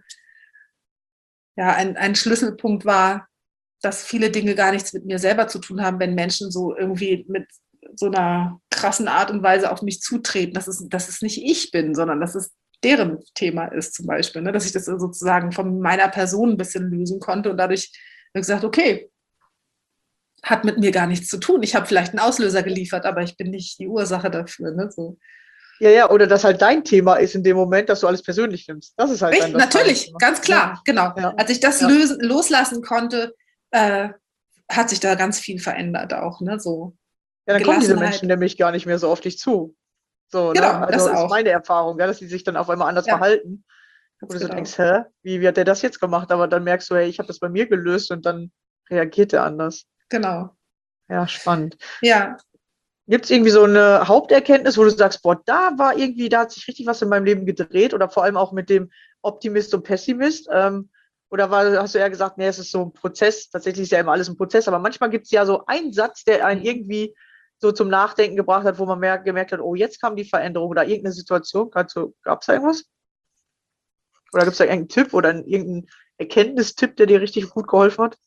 ja, ein, ein Schlüsselpunkt war, dass viele Dinge gar nichts mit mir selber zu tun haben, wenn Menschen so irgendwie mit so einer krassen Art und Weise auf mich zutreten, dass es, dass es nicht ich bin, sondern dass es deren Thema ist zum Beispiel, ne? Dass ich das sozusagen von meiner Person ein bisschen lösen konnte und dadurch gesagt, okay, hat mit mir gar nichts zu tun. Ich habe vielleicht einen Auslöser geliefert, aber ich bin nicht die Ursache dafür. Ne? So. Ja, ja, oder dass halt dein Thema ist in dem Moment, dass du alles persönlich nimmst. Das ist halt Richtig, dann das natürlich, Thema. ganz klar, genau. Ja. Als ich das Ja. lösen, loslassen konnte, äh, hat sich da ganz viel verändert auch. Ne? So. Ja, dann kommen diese Gelassenheit. Menschen nämlich gar nicht mehr so auf dich zu. So, Genau, ne? das Also ist auch. meine Erfahrung, ja, dass die sich dann auf einmal anders Ja. verhalten. Wo Ganz du so genau. denkst, hä, wie, wie hat der das jetzt gemacht? Aber dann merkst du, hey, ich habe das bei mir gelöst und dann reagiert er anders. Genau. Ja, spannend. Ja, Gibt es irgendwie so eine Haupterkenntnis, wo du sagst, boah, da war irgendwie, da hat sich richtig was in meinem Leben gedreht oder vor allem auch mit dem Optimist und Pessimist? Ähm, oder war, hast du eher gesagt, nee, es ist so ein Prozess, tatsächlich ist ja immer alles ein Prozess, aber manchmal gibt es ja so einen Satz, der einen irgendwie so zum Nachdenken gebracht hat, wo man mehr gemerkt hat, oh, jetzt kam die Veränderung oder irgendeine Situation. Gab es da irgendwas? Oder gibt es da irgendeinen Tipp oder irgendeinen Erkenntnistipp, der dir richtig gut geholfen hat?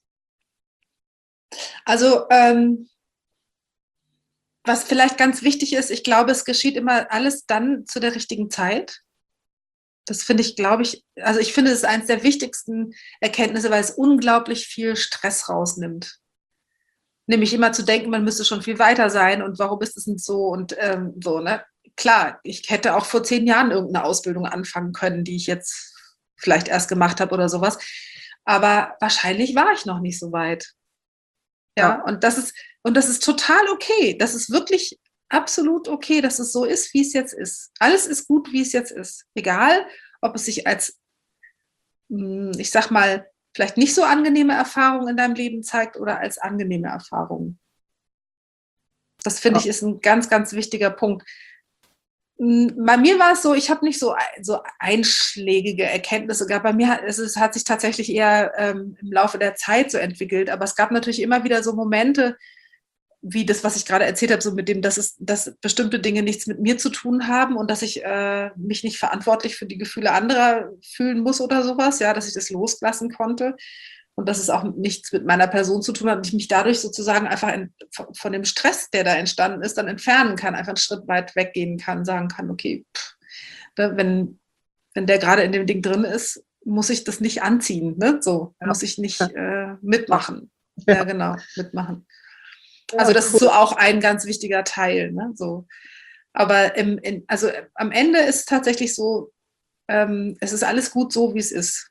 also ähm, was vielleicht ganz wichtig ist, ich glaube, es geschieht immer alles dann zu der richtigen Zeit. Das finde ich, glaube ich, also ich finde, es ist eines der wichtigsten Erkenntnisse, weil es unglaublich viel Stress rausnimmt. Nämlich immer zu denken, man müsste schon viel weiter sein und warum ist es nicht so und ähm, so, ne? Klar, ich hätte auch vor zehn Jahren irgendeine Ausbildung anfangen können, die ich jetzt vielleicht erst gemacht habe oder sowas. Aber wahrscheinlich war ich noch nicht so weit. Ja, Ja. und das ist, und das ist total okay. Das ist wirklich absolut okay, dass es so ist, wie es jetzt ist. Alles ist gut, wie es jetzt ist. Egal, ob es sich als, mh, ich sag mal, vielleicht nicht so angenehme Erfahrung in deinem Leben zeigt oder als angenehme Erfahrung. Das finde Ja. ich ist ein ganz, ganz wichtiger Punkt. Mh, Bei mir war es so, ich habe nicht so, so einschlägige Erkenntnisse gehabt. Bei mir hat es, es hat sich tatsächlich eher ähm, im Laufe der Zeit so entwickelt. Aber es gab natürlich immer wieder so Momente, wie das, was ich gerade erzählt habe, so mit dem, dass es, dass bestimmte Dinge nichts mit mir zu tun haben und dass ich äh, mich nicht verantwortlich für die Gefühle anderer fühlen muss oder sowas, ja, dass ich das loslassen konnte und dass es auch nichts mit meiner Person zu tun hat und ich mich dadurch sozusagen einfach in, von dem Stress, der da entstanden ist, dann entfernen kann, einfach einen Schritt weit weggehen kann, sagen kann, okay, pff, ne, wenn, wenn der gerade in dem Ding drin ist, muss ich das nicht anziehen, ne? So, Ja. muss ich nicht äh, mitmachen. Ja. Ja, genau, mitmachen. Ja, Also das cool. ist so auch ein ganz wichtiger Teil. Ne? So. Aber im, in, also am Ende ist es tatsächlich so, ähm, es ist alles gut so, wie es ist.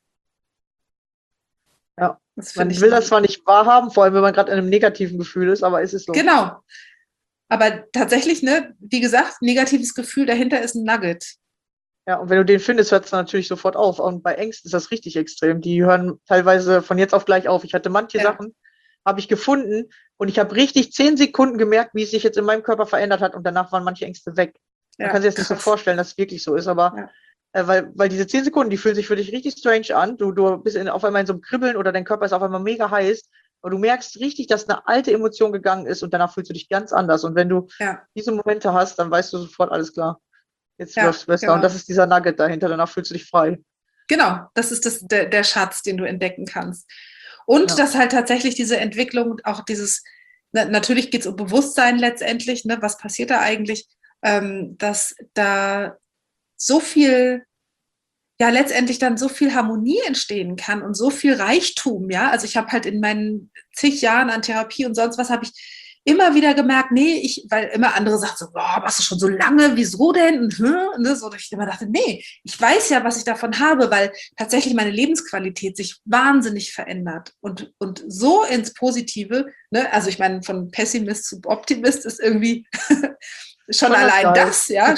Ja. Das Man finde ich will das noch- zwar nicht wahrhaben, vor allem wenn man gerade in einem negativen Gefühl ist, aber es ist so. Genau. Aber tatsächlich, ne, wie gesagt, negatives Gefühl, dahinter ist ein Nugget. Ja, und wenn du den findest, hört es natürlich sofort auf. Und bei Ängsten ist das richtig extrem. Die hören teilweise von jetzt auf gleich auf. Ich hatte manche Ja. Sachen, habe ich gefunden und ich habe richtig zehn Sekunden gemerkt, wie es sich jetzt in meinem Körper verändert hat und danach waren manche Ängste weg. Man Ja, kann sich das nicht so krass. vorstellen, dass es wirklich so ist, aber Ja. äh, weil, weil diese zehn Sekunden, die fühlen sich für dich richtig strange an. Du, du bist in, auf einmal in so einem Kribbeln oder dein Körper ist auf einmal mega heiß. Aber du merkst richtig, dass eine alte Emotion gegangen ist und danach fühlst du dich ganz anders. Und wenn du Ja, diese Momente hast, dann weißt du sofort, alles klar, jetzt Ja, läuft's besser. genau. Und das ist dieser Nugget dahinter, danach fühlst du dich frei. genau. Das ist das, der, der Schatz, den du entdecken kannst. Und Ja. dass halt tatsächlich diese Entwicklung und auch dieses, na, natürlich geht es um Bewusstsein letztendlich, ne, was passiert da eigentlich, ähm, dass da so viel, ja, letztendlich dann so viel Harmonie entstehen kann und so viel Reichtum, ja. Also ich habe halt in meinen zig Jahren an Therapie und sonst was habe ich immer wieder gemerkt, nee, ich, weil immer andere sagen so, boah, machst du schon so lange, wieso denn? Und, hm, und das, und ich immer dachte, nee, ich weiß ja, was ich davon habe, weil tatsächlich meine Lebensqualität sich wahnsinnig verändert und, und so ins Positive, ne, also ich meine, von Pessimist zu Optimist ist irgendwie schon Schon allein das das, ja.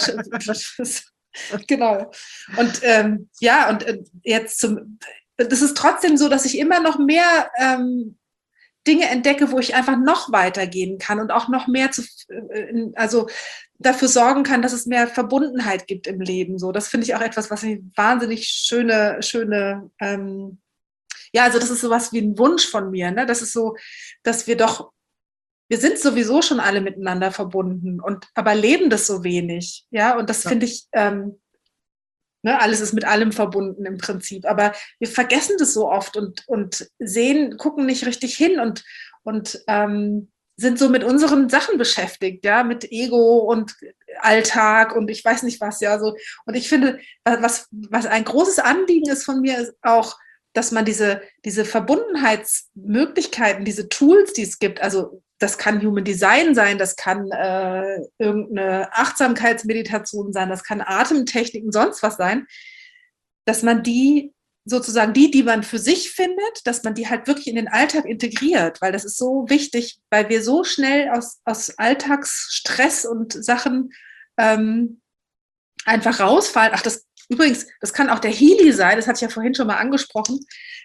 Genau. Und ähm, ja, und äh, jetzt zum, das ist trotzdem so, dass ich immer noch mehr ähm, Dinge entdecke, wo ich einfach noch weitergehen kann und auch noch mehr zu, äh, also dafür sorgen kann, dass es mehr Verbundenheit gibt im Leben. So, das finde ich auch etwas, was ich wahnsinnig schöne, schöne, ähm, ja, also das ist sowas wie ein Wunsch von mir, ne? Das ist so, dass wir doch, wir sind sowieso schon alle miteinander verbunden und aber leben das so wenig, ja, und das Ja. finde ich, ähm, ne, alles ist mit allem verbunden im Prinzip, aber wir vergessen das so oft und, und sehen, gucken nicht richtig hin und, und ähm, sind so mit unseren Sachen beschäftigt, ja, mit Ego und Alltag und ich weiß nicht was, ja, so. Und ich finde, was, was ein großes Anliegen ist von mir, ist auch, dass man diese, diese Verbundenheitsmöglichkeiten, diese Tools, die es gibt, also das kann Human Design sein, das kann äh, irgendeine Achtsamkeitsmeditation sein, das kann Atemtechniken, sonst was sein, dass man die sozusagen die, die man für sich findet, dass man die halt wirklich in den Alltag integriert, weil das ist so wichtig, weil wir so schnell aus, aus Alltagsstress und Sachen ähm, einfach rausfallen. Ach, das übrigens, das kann auch der Healy sein, das hatte ich ja vorhin schon mal angesprochen.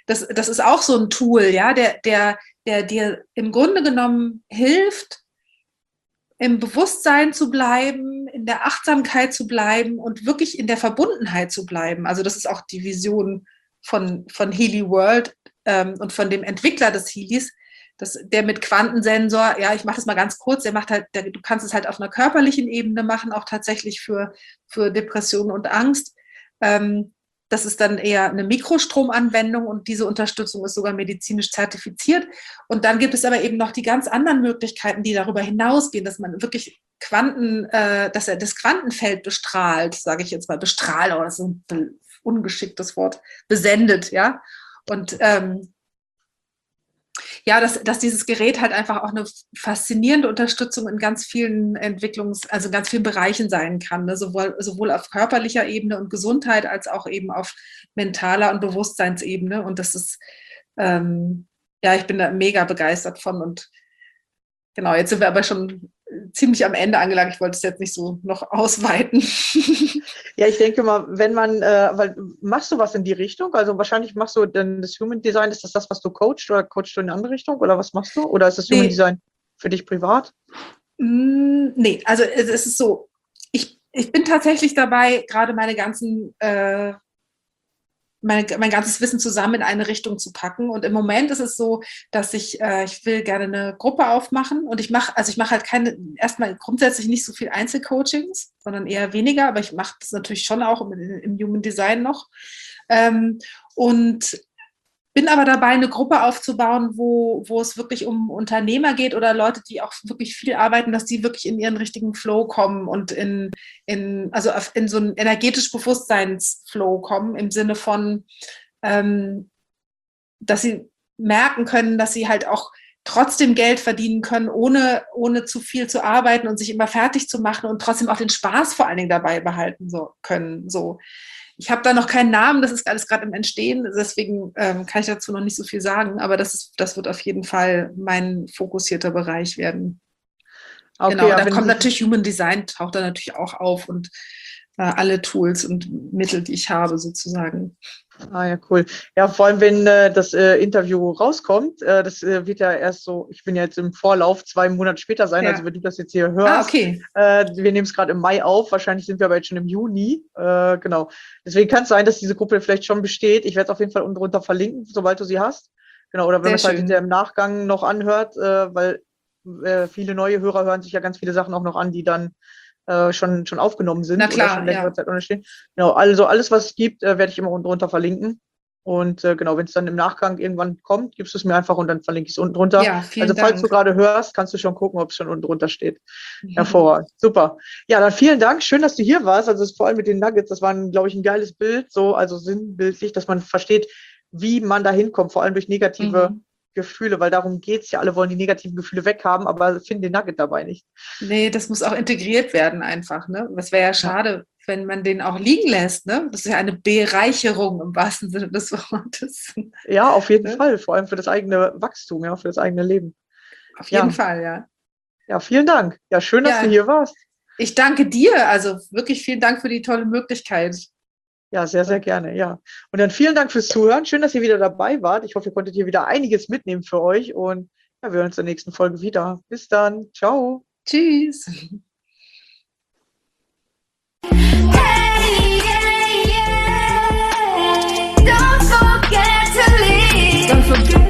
das, das ist auch so ein Tool, ja, der, der, der dir im Grunde genommen hilft, im Bewusstsein zu bleiben, in der Achtsamkeit zu bleiben und wirklich in der Verbundenheit zu bleiben. Also das ist auch die Vision von, von Healy World ähm, und von dem Entwickler des Healys, das, der mit Quantensensor, ja, ich mache das mal ganz kurz, der macht halt, der, du kannst es halt auf einer körperlichen Ebene machen, auch tatsächlich für, für Depressionen und Angst. Ähm, das ist dann eher eine Mikrostromanwendung und diese Unterstützung ist sogar medizinisch zertifiziert. Und dann gibt es aber eben noch die ganz anderen Möglichkeiten, die darüber hinausgehen, dass man wirklich Quanten, äh, dass er das Quantenfeld bestrahlt, sage ich jetzt mal, bestrahlt, aber das ist ein ungeschicktes Wort, besendet, ja. Und ähm, ja, dass, dass dieses Gerät halt einfach auch eine faszinierende Unterstützung in ganz vielen Entwicklungs-, also in ganz vielen Bereichen sein kann, ne? sowohl, sowohl auf körperlicher Ebene und Gesundheit als auch eben auf mentaler und Bewusstseinsebene. Und das ist, ähm, ja, ich bin da mega begeistert von. Und genau, jetzt sind wir aber schon ziemlich am Ende angelangt. Ich wollte es jetzt nicht so noch ausweiten. Ja, ich denke mal, wenn man, äh, weil machst du was in die Richtung? Also wahrscheinlich machst du dann das Human Design, ist das das, was du coachst oder coachst du in eine andere Richtung oder was machst du? Oder ist das Human Nee. Design für dich privat? Mm, nee, also es es ist so, ich, ich bin tatsächlich dabei, gerade meine ganzen, äh, meine, mein ganzes Wissen zusammen in eine Richtung zu packen. Und im Moment ist es so, dass ich, äh, ich will gerne eine Gruppe aufmachen und ich mache, also ich mache halt keine, erstmal grundsätzlich nicht so viel Einzelcoachings, sondern eher weniger, aber ich mache das natürlich schon auch im, im Human Design noch. Ähm, und bin aber dabei, eine Gruppe aufzubauen, wo, wo es wirklich um Unternehmer geht oder Leute, die auch wirklich viel arbeiten, dass die wirklich in ihren richtigen Flow kommen und in, in, also in so einen energetischen Bewusstseinsflow kommen, im Sinne von, ähm, dass sie merken können, dass sie halt auch trotzdem Geld verdienen können, ohne, ohne zu viel zu arbeiten und sich immer fertig zu machen und trotzdem auch den Spaß vor allen Dingen dabei behalten so, können. So. Ich habe da noch keinen Namen, das ist alles gerade im Entstehen, deswegen ähm, kann ich dazu noch nicht so viel sagen, aber das, ist, das wird auf jeden Fall mein fokussierter Bereich werden. Okay, genau, ja, da wenn kommt Sie- natürlich Human Design, taucht da natürlich auch auf und äh, alle Tools und Mittel, die ich habe sozusagen. Ah ja, cool. Ja, vor allem, wenn äh, das äh, Interview rauskommt, äh, das äh, wird ja erst so, ich bin ja jetzt im Vorlauf, zwei Monate später sein, Ja. also wenn du das jetzt hier hörst. Ah, okay. Äh, wir nehmen es gerade im Mai auf, wahrscheinlich sind wir aber jetzt schon im Juni. Äh, genau. Deswegen kann es sein, dass diese Gruppe vielleicht schon besteht. Ich werde es auf jeden Fall unten drunter verlinken, sobald du sie hast. Genau, oder wenn Sehr man es halt schön. hinterher im Nachgang noch anhört, äh, weil äh, viele neue Hörer hören sich ja ganz viele Sachen auch noch an, die dann äh, schon, schon aufgenommen sind Na klar, oder schon längere ja. Zeit unterstehen. Genau, also alles, was es gibt, äh, werde ich immer unten drunter verlinken. Und äh, genau, wenn es dann im Nachgang irgendwann kommt, gibst du es mir einfach und dann verlinke ich es unten drunter. Ja, vielen Also falls Dank. du gerade hörst, kannst du schon gucken, ob es schon unten drunter steht. Hervorragend, super. Ja, dann vielen Dank, schön, dass du hier warst. Also das, vor allem mit den Nuggets, das war, ein, glaube ich, ein geiles Bild, so also sinnbildlich, dass man versteht, wie man da hinkommt, vor allem durch negative Mhm. Gefühle, weil darum geht es ja, alle wollen die negativen Gefühle weghaben, aber finden den Nugget dabei nicht. Nee, das muss auch integriert werden einfach. Ne? Das wäre ja schade, wenn man den auch liegen lässt. Ne? Das ist ja eine Bereicherung im wahrsten Sinne des Wortes. Ja, auf jeden Ja. Fall, vor allem für das eigene Wachstum, ja, für das eigene Leben. Auf jeden Ja. Fall, ja. Ja, vielen Dank. Ja, schön, dass Ja. du hier warst. Ich danke dir, also wirklich vielen Dank für die tolle Möglichkeit. Ja, sehr, sehr gerne, ja. Und dann vielen Dank fürs Zuhören. Schön, dass ihr wieder dabei wart. Ich hoffe, ihr konntet hier wieder einiges mitnehmen für euch. Und ja, wir hören uns in der nächsten Folge wieder. Bis dann. Ciao. Tschüss. Hey, yeah, yeah. Don't forget to leave. Don't forget